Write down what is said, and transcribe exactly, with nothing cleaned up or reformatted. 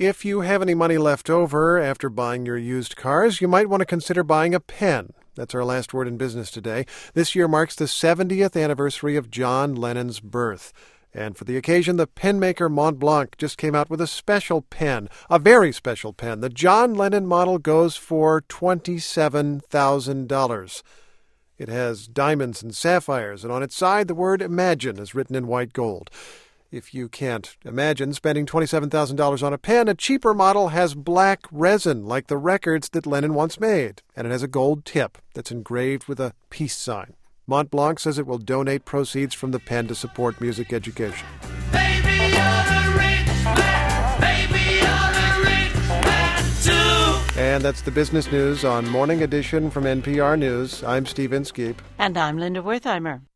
If you have any money left over after buying your used cars, you might want to consider buying a pen. That's our last word in business today. This year marks the seventieth anniversary of John Lennon's birth. And for the occasion, the pen maker Montblanc just came out with a special pen, a very special pen. The John Lennon model goes for twenty-seven thousand dollars. It has diamonds and sapphires, and on its side the word Imagine is written in white gold. If you can't imagine spending twenty-seven thousand dollars on a pen, a cheaper model has black resin, like the records that Lennon once made, and it has a gold tip that's engraved with a peace sign. Montblanc says it will donate proceeds from the pen to support music education. Baby, you're a rich man. Baby, you're a rich man too. And that's the business news on Morning Edition from N P R News. I'm Steve Inskeep. And I'm Linda Wertheimer.